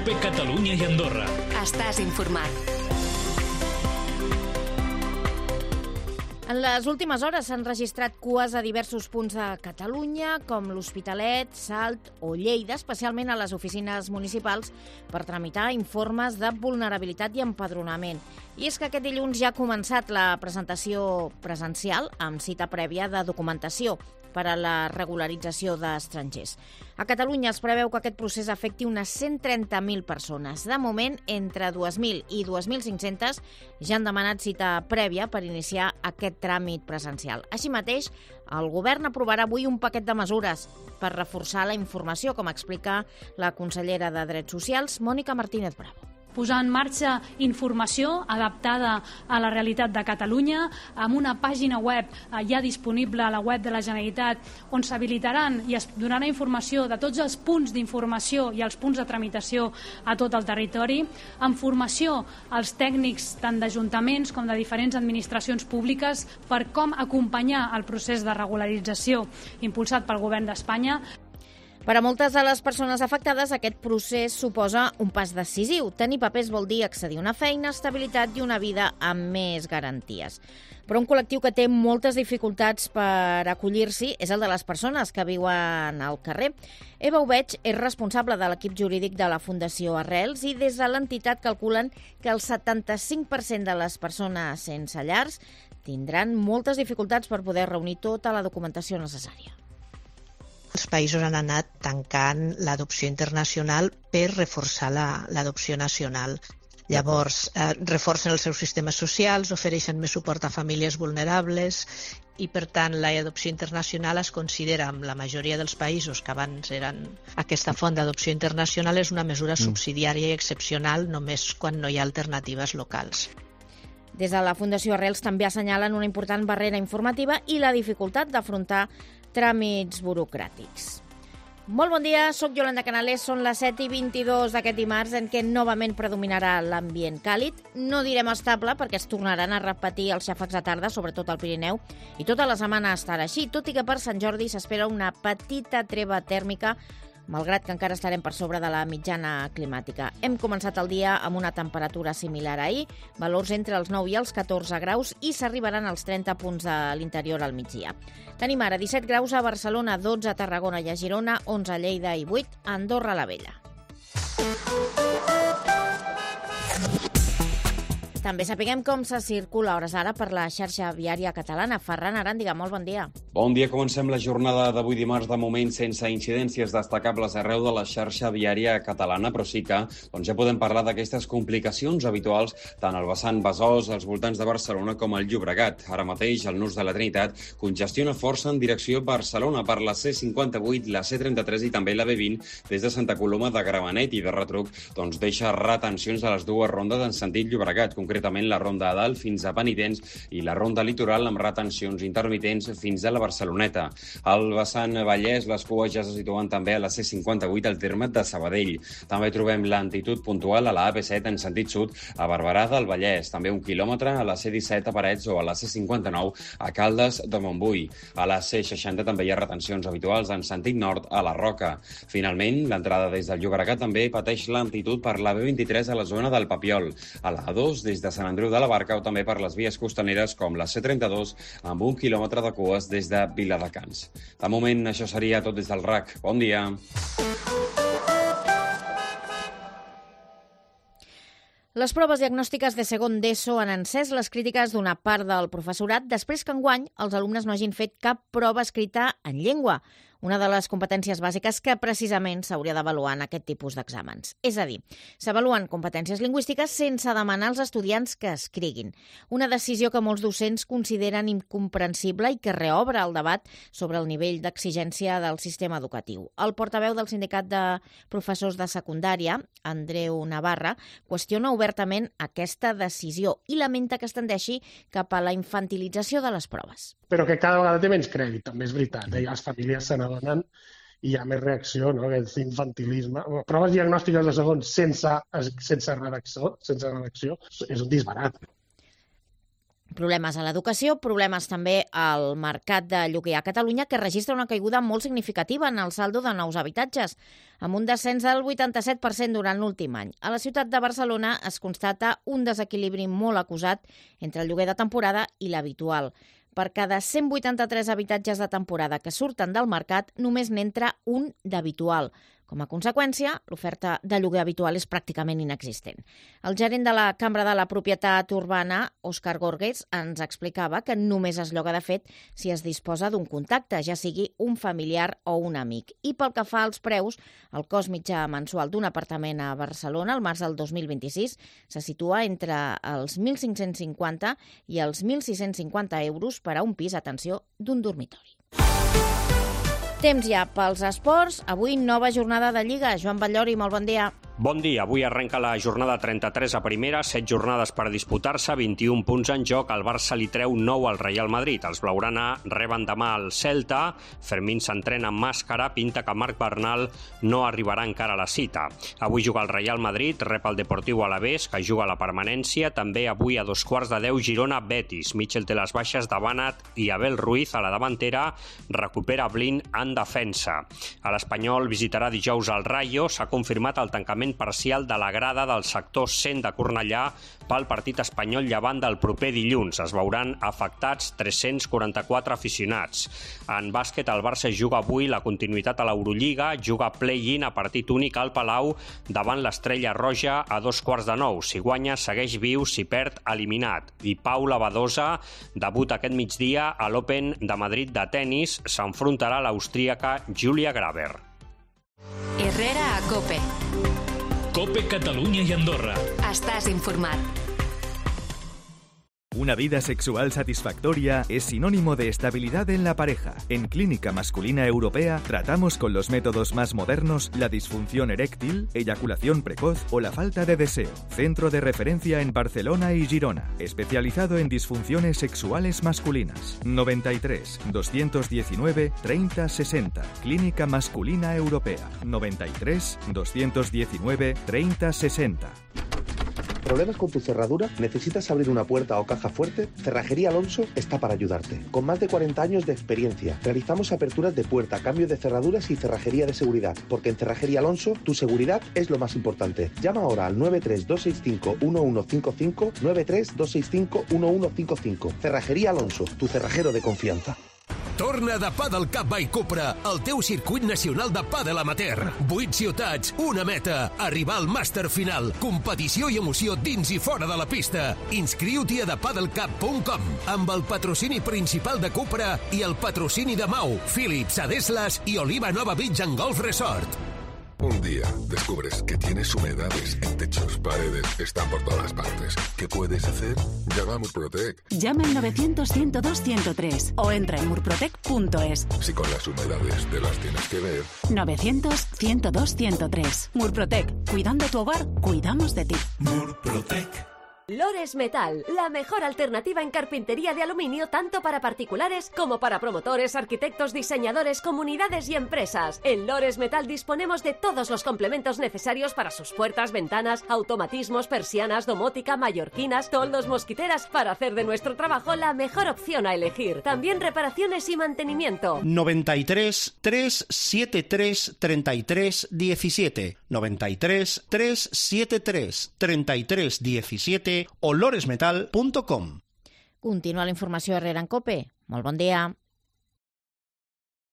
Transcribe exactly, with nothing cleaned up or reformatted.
COPE Catalunya i Andorra. Estàs informat. En les últimes hores s'han registrat cues a diversos punts de Catalunya, com l'Hospitalet, Salt o Lleida, especialment a les oficines municipals, per tramitar informes de vulnerabilitat i empadronament. I és que aquest dilluns ja ha començat la presentació presencial amb cita prèvia de documentació per a la regularització d'estrangers. A Catalunya es preveu que aquest procés afecti unes cent trenta mil persones. De moment, entre dues mil i dos mil cinc-centes ja han demanat cita prèvia per iniciar aquest tràmit presencial. Així mateix, el govern aprovarà avui un paquet de mesures per reforçar la informació, com explica la consellera de Drets Socials, Mònica Martínez Bravo. Posar en marxa informació adaptada a la realitat de Catalunya, amb una pàgina web ja disponible a la web de la Generalitat, on s'habilitaran i es donarà informació de tots els punts d'informació i els punts de tramitació a tot el territori, amb formació als tècnics tant d'ajuntaments com de diferents administracions públiques per com acompanyar el procés de regularització impulsat pel Govern d'Espanya. Per a moltes de les persones afectades, aquest procés suposa un pas decisiu. Tenir papers vol dir accedir a una feina, estabilitat i una vida amb més garanties. Però un col·lectiu que té moltes dificultats per acollir-s'hi és el de les persones que viuen al carrer. Eva Obeig és responsable de l'equip jurídic de la Fundació Arrels i des de l'entitat calculen que el setanta-cinc per cent de les persones sense llars tindran moltes dificultats per poder reunir tota la documentació necessària. Els països han anat tancant l'adopció internacional per reforçar l'adopció nacional. Llavors, eh, reforcen els seus sistemes socials, ofereixen més suport a famílies vulnerables i, per tant, l'adopció internacional es considera, en la majoria dels països que abans eren aquesta font d'adopció internacional, és una mesura subsidiària i excepcional només quan no hi ha alternatives locals. Des de la Fundació Arrels també assenyalen una important barrera informativa i la dificultat d'afrontar tràmits burocràtics. Molt bon dia, soc Yolanda Canales, són les set i vint-i-dos d'aquest dimarts en què novament predominarà l'ambient càlid. No direm estable perquè es tornaran a repetir els xàfecs de tarda, sobretot al Pirineu, i tota la setmana estarà així, tot i que per Sant Jordi s'espera una petita treva tèrmica, malgrat que encara estarem per sobre de la mitjana climàtica. Hem començat el dia amb una temperatura similar a ahir, valors entre els nou i els catorze graus i s'arribaran als trenta punts de l'interior al migdia. Tenim ara disset graus a Barcelona, dotze a Tarragona i a Girona, onze a Lleida i vuit a Andorra la Vella. També sapiguem com se circula a hores d'ara per la xarxa viària catalana. Ferran Aràndiga, molt bon dia. Bon dia, comencem la jornada d'avui dimarts, de moment sense incidències destacables arreu de la xarxa viària catalana, però sí que doncs, ja podem parlar d'aquestes complicacions habituals tant al vessant Besòs, als voltants de Barcelona, com al Llobregat. Ara mateix el Nus de la Trinitat congestiona força en direcció Barcelona per la C cinquanta-vuit, la C trenta-tres i també la B vint des de Santa Coloma de Gramenet, i de retruc doncs, deixa retencions a les dues rondes en sentit Llobregat, concretament la ronda a dalt fins a Penitents i la ronda litoral amb retencions intermitents fins a la Barceloneta. Al vessant Vallès, les cues ja se situen també a la C cinquanta-vuit al terme de Sabadell. També trobem lentitud puntual a la A P set en sentit sud a Barberà del Vallès, també un quilòmetre a la C disset a Parets o a la C cinquanta-nou a Caldes de Montbui. A la C seixanta també hi ha retencions habituals en sentit nord a la Roca. Finalment, l'entrada des del Llobregat també pateix lentitud per la B vint-i-tres a la zona del Papiol, a la A dos des de Sant Andreu de la Barca o també per les vies costaneres com la C trenta-dos amb un quilòmetre de cues des de Viladecans. De moment, això seria tot des del R A C. Bon dia. Les proves diagnòstiques de segon d'ESO han encès les crítiques d'una part del professorat després que enguany els alumnes no hagin fet cap prova escrita en llengua, una de les competències bàsiques que precisament s'hauria d'avaluar en aquest tipus d'exàmens. És a dir, s'avaluen competències lingüístiques sense demanar als estudiants que escriguin. Una decisió que molts docents consideren incomprensible i que reobre el debat sobre el nivell d'exigència del sistema educatiu. El portaveu del sindicat de professors de secundària, Andreu Navarra, qüestiona obertament aquesta decisió i lamenta que es tendeixi cap a la infantilització de les proves. Però que cada vegada té menys crèdit, també és veritat. Eh? Les famílies se n'adonen i hi ha més reacció, no? Aquest infantilisme. Proves diagnòstiques de segon sense, sense redacció, sense redacció és un disbarat. Problemes a l'educació, problemes també al mercat de lloguer a Catalunya, que registra una caiguda molt significativa en el saldo de nous habitatges, amb un descens del vuitanta-set per cent durant l'últim any. A la ciutat de Barcelona es constata un desequilibri molt acusat entre el lloguer de temporada i l'habitual. Per cada cent vuitanta-tres habitatges de temporada que surten del mercat, només n'entra un d'habitual. Com a conseqüència, l'oferta de lloguer habitual és pràcticament inexistent. El gerent de la Cambra de la Propietat Urbana, Òscar Gorgues, ens explicava que només es lloga de fet si es disposa d'un contacte, ja sigui un familiar o un amic. I pel que fa als preus, el cost mitjà mensual d'un apartament a Barcelona al març del dos mil vint-i-sis se situa entre els mil cinc-cents cinquanta i els mil sis-cents cinquanta euros per a un pis, atenció, d'un dormitori. Temps ja pels esports. Avui nova jornada de Lliga. Joan Batllori, molt bon dia. Bon dia. Avui arrenca la jornada trenta-tres a primera, set jornades per disputar-se, vint-i-un punts en joc. El Barça li treu nou al Real Madrid. Els blaugrana reben demà el Celta. Fermín s'entrena amb màscara, pinta que Marc Bernal no arribarà encara a la cita. Avui juga el Real Madrid, rep el Deportiu Alavés, que juga a la permanència. També avui a dos quarts de deu Girona-Betis. Mitchell té les baixes de Banat i Abel Ruiz a la davantera. Recupera Blin en defensa. A l'Espanyol visitarà dijous el Rayo. S'ha confirmat el tancament parcial de la grada del sector cent de Cornellà pel partit espanyol Llevant del proper dilluns. Es veuran afectats tres-cents quaranta-quatre aficionats. En bàsquet, el Barça juga avui la continuïtat a l'Eurolliga, juga play-in a partit únic al Palau davant l'Estrella Roja a dos quarts de nou. Si guanya, segueix viu, si perd, eliminat. I Paula Badosa debuta aquest migdia a l'Open de Madrid de tennis. S'enfrontarà a l'austríaca Júlia Graver. Herrera a COPE. COPE Catalunya i Andorra. Estàs informat. Una vida sexual satisfactoria es sinónimo de estabilidad en la pareja. En Clínica Masculina Europea tratamos con los métodos más modernos la disfunción eréctil, eyaculación precoz o la falta de deseo. Centro de referencia en Barcelona y Girona, especializado en disfunciones sexuales masculinas. noventa y tres, doscientos diecinueve, treinta sesenta. Clínica Masculina Europea. noventa y tres, doscientos diecinueve, treinta sesenta. ¿Problemas con tu cerradura? ¿Necesitas abrir una puerta o caja fuerte? Cerrajería Alonso está para ayudarte. Con más de cuarenta años de experiencia, realizamos aperturas de puerta, cambio de cerraduras y cerrajería de seguridad. Porque en Cerrajería Alonso, tu seguridad es lo más importante. Llama ahora al nueve tres dos seis cinco uno uno cinco cinco, nueve tres dos seis cinco uno uno cinco cinco. Cerrajería Alonso, tu cerrajero de confianza. Torna de Padel Cup by Cupra, el teu circuit nacional de pàdel amateur. Vuit ciutats, una meta, arribar al màster final. Competició i emoció dins i fora de la pista. Inscriu-t'hi a the padel cup punt com amb el patrocini principal de Cupra i el patrocini de Mau, Philips, Adeslas i Oliva Nova Beach and Golf Resort. Un día descubres que tienes humedades en techos, paredes, están por todas partes. ¿Qué puedes hacer? Llama a Murprotec. Llama al novecientos, ciento dos, ciento tres o entra en murprotec punto es. Si con las humedades te las tienes que ver. novecientos, ciento dos, ciento tres. Murprotec. Cuidando tu hogar, cuidamos de ti. Murprotec. Lores Metal, la mejor alternativa en carpintería de aluminio tanto para particulares como para promotores, arquitectos, diseñadores, comunidades y empresas. En Lores Metal disponemos de todos los complementos necesarios para sus puertas, ventanas, automatismos, persianas, domótica, mallorquinas, toldos, mosquiteras, para hacer de nuestro trabajo la mejor opción a elegir. También reparaciones y mantenimiento. noventa y tres, trescientos setenta y tres, treinta y tres, diecisiete. noventa y tres, trescientos setenta y tres, treinta y tres, diecisiete o loresmetal punto com. Continua la informació Herrera en COPE. Molt bon dia.